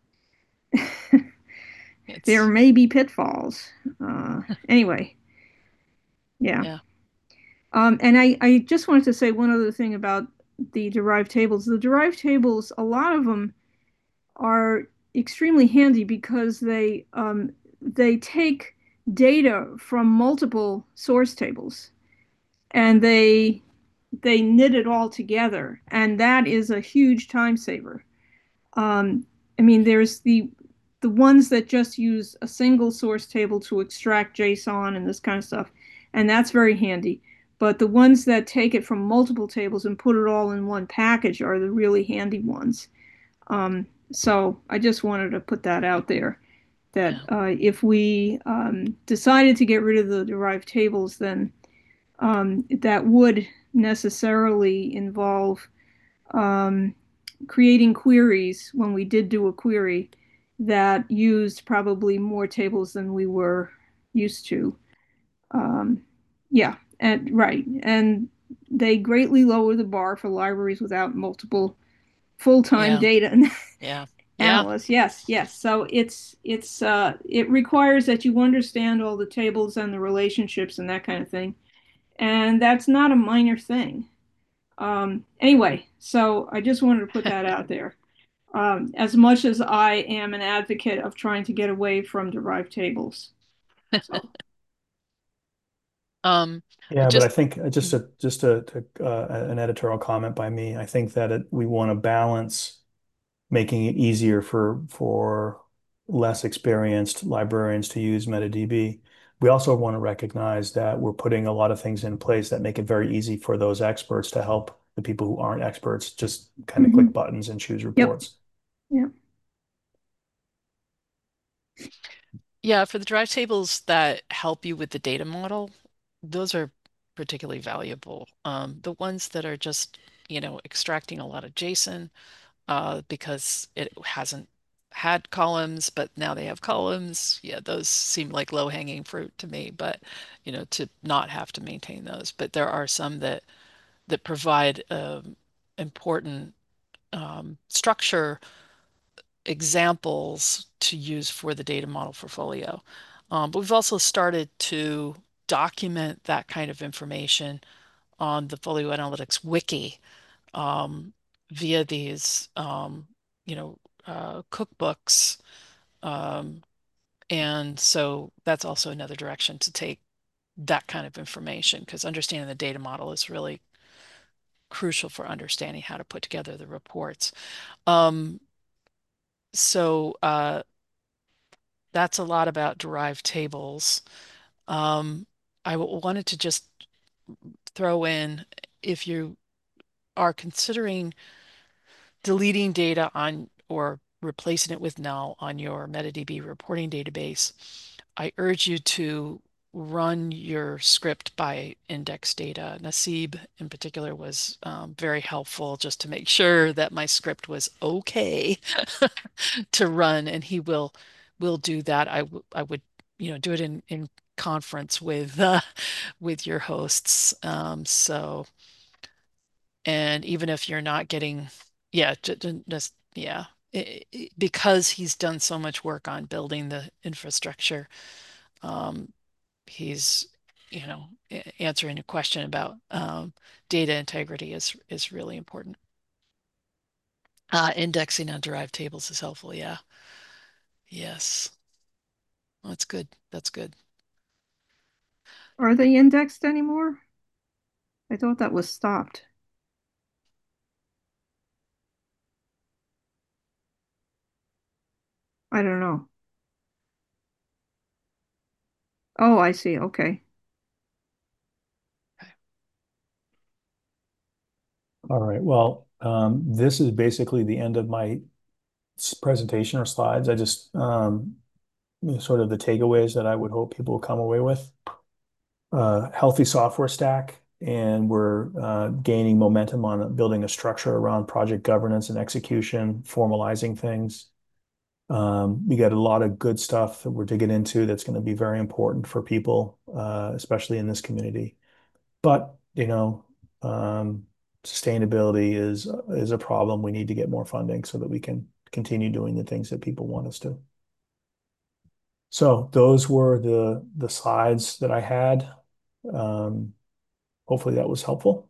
there It's may be pitfalls. Uh, anyway, yeah. yeah. Um, and I, I just wanted to say one other thing about the derived tables. The derived tables, a lot of them are extremely handy because they um, they take data from multiple source tables and they they knit it all together, and that is a huge time saver. Um, I mean, there's the the ones that just use a single source table to extract JSON and this kind of stuff, and that's very handy. But the ones that take it from multiple tables and put it all in one package are the really handy ones. Um, so I just wanted to put that out there that Yeah. uh, if we um, decided to get rid of the derived tables, then um, that would necessarily involve um, creating queries when we did do a query that used probably more tables than we were used to. Um, yeah, and right. And they greatly lower the bar for libraries without multiple full-time Yeah. data Yeah. Yeah. analysts. Yes, yes. So it's it's uh, it requires that you understand all the tables and the relationships and that kind of thing. And that's not a minor thing. Um, anyway, so I just wanted to put that out there. Um, as much as I am an advocate of trying to get away from derived tables. So, Um, I Yeah, but I just think uh, just a just a, to, uh, an editorial comment by me. I think that it, we want to balance making it easier for for less experienced librarians to use MetaDB. We also want to recognize that we're putting a lot of things in place that make it very easy for those experts to help the people who aren't experts just kind of mm-hmm. click buttons and choose Yep, reports. yep. yeah, for the drive tables that help you with the data model, those are particularly valuable. Um, the ones that are just, you know, extracting a lot of JSON, uh, because it hasn't had columns, but now they have columns. Yeah, those seem like low-hanging fruit to me, but you know, to not have to maintain those. But there are some that that provide um, important um, structure examples to use for the data model for Folio. Um, but we've also started to document that kind of information on the Folio Analytics wiki um, via these, um, you know, uh, cookbooks. Um, and so that's also another direction to take that kind of information because understanding the data model is really crucial for understanding how to put together the reports. Um, so uh, that's a lot about derived tables. Um, I wanted to just throw in if you are considering deleting data on or replacing it with null on your MetaDB reporting database, I urge you to run your script by index data. Nassib in particular was um, very helpful just to make sure that my script was okay to run, and he will will do that. I, I would, you know, do it in in conference with uh, with your hosts. Um, so and even if you're not getting, yeah, just, yeah, i- i- because he's done so much work on building the infrastructure, um, he's, you know, a- answering a question about um, data integrity is is really important. Uh, indexing on derived tables is helpful. Yeah. Yes. That's good. That's good. Are they indexed anymore? I thought that was stopped. I don't know. Oh, I see. Okay. All right. Well, um, this is basically the end of my s- presentation or slides. I just um, sort of the takeaways that I would hope people will come away with. Uh, healthy software stack, and we're uh, gaining momentum on building a structure around project governance and execution, formalizing things. Um, we got a lot of good stuff that we're digging into that's going to be very important for people, uh, especially in this community. But, you know, um, sustainability is is a problem. We need to get more funding so that we can continue doing the things that people want us to. So those were the the slides that I had. Um, hopefully that was helpful.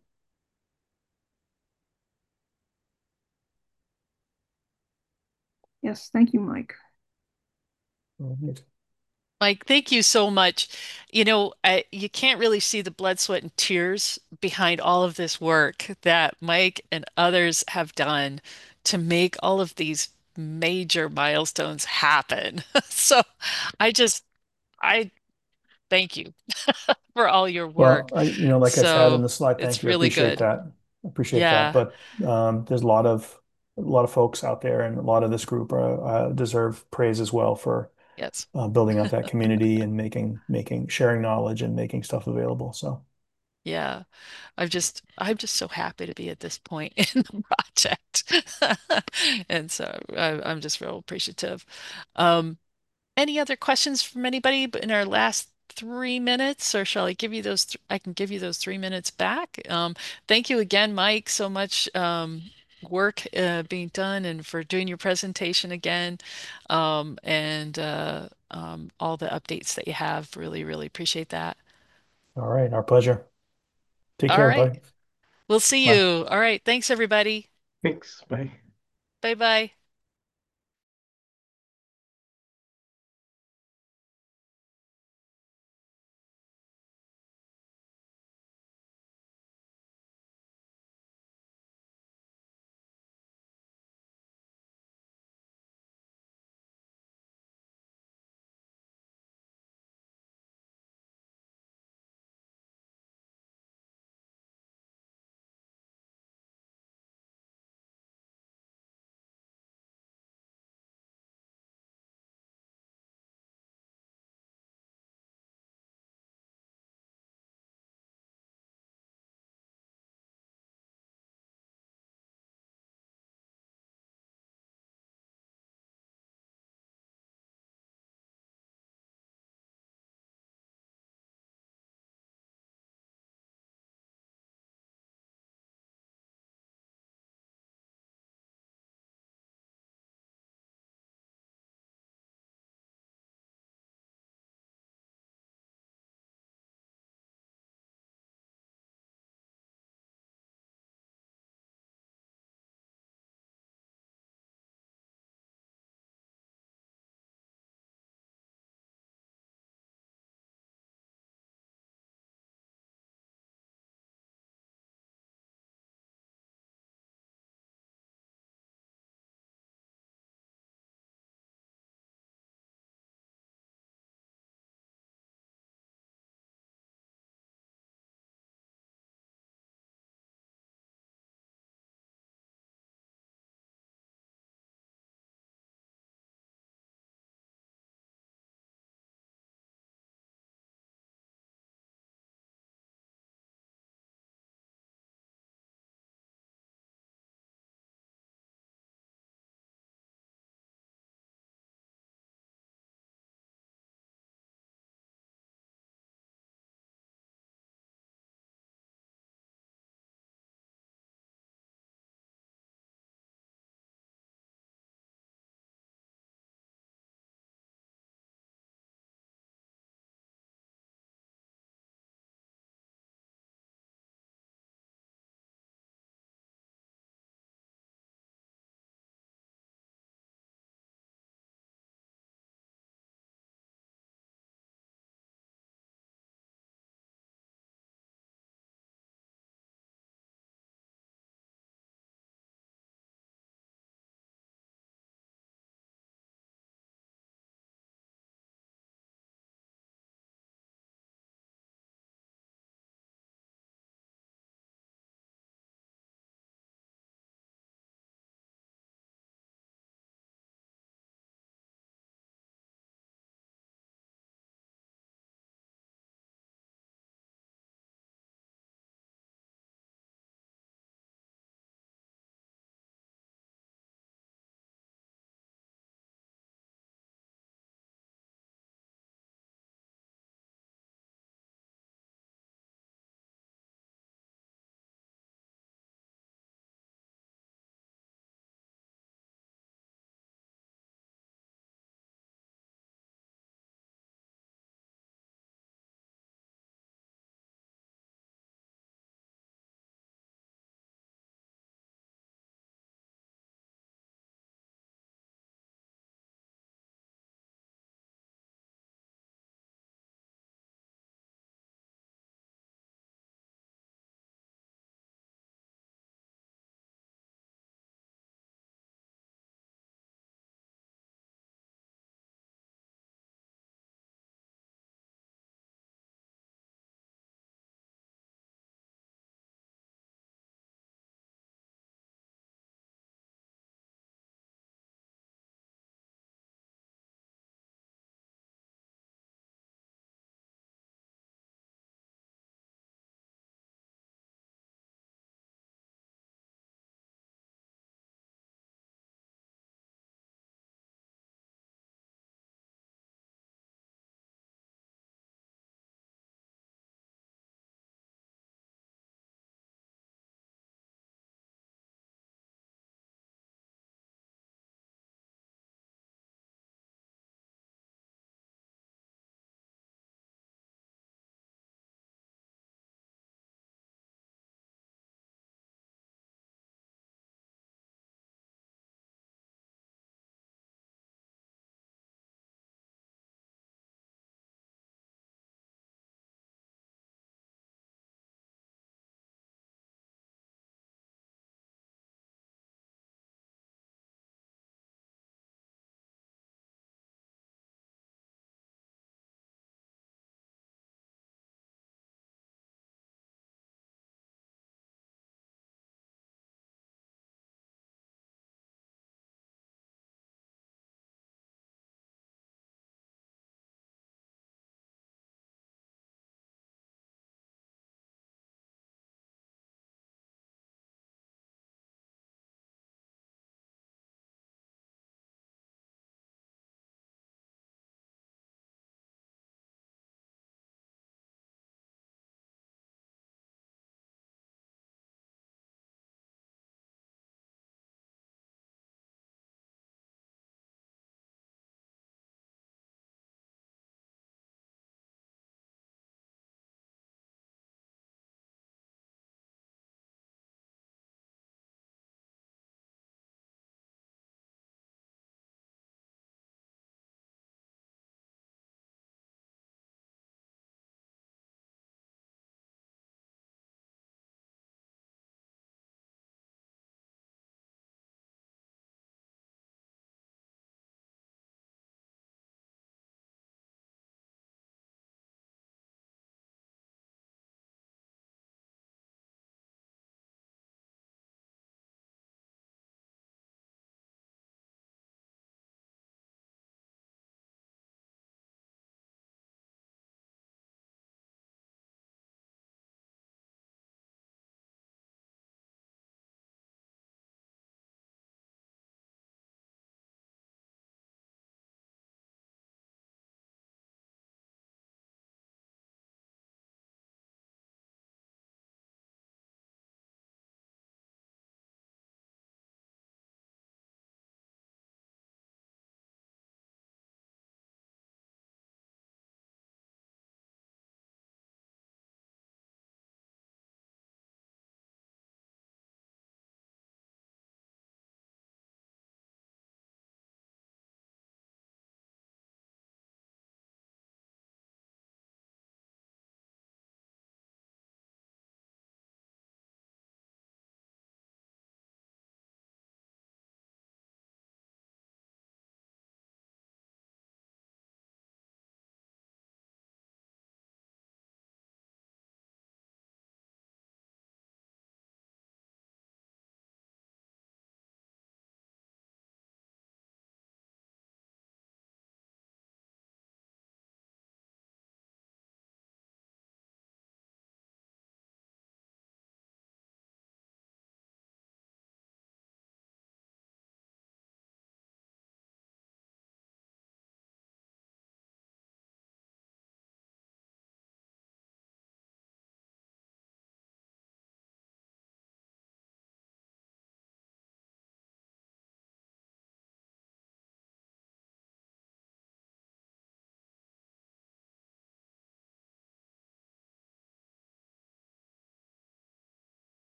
Yes, thank you, Mike. All right. Mike, thank you so much. You know, I, you can't really see the blood, sweat, and tears behind all of this work that Mike and others have done to make all of these major milestones happen. So I just, I thank you for all your Well, work. I, you know, like I said in So the slide, thank it's you. I really appreciate good. that. I appreciate that. Yeah. But um, there's a lot of a lot of folks out there, and a lot of this group uh, uh, deserve praise as well for Yes. uh, building up that community and making making sharing knowledge and making stuff available. So, Yeah. I'm just I'm just so happy to be at this point in the project. And so I, I'm just real appreciative. Um, any other questions from anybody in our last three minutes, or shall I give you those th I can give you those three minutes back. Um, thank you again, Mike, so much um, work uh, being done and for doing your presentation again, um, and uh, um, all the updates that you have. Really, really appreciate that. all right, our pleasure. Take All care, right. everybody. We'll see Bye. you. All right. Thanks, everybody. Thanks. Bye. Bye bye.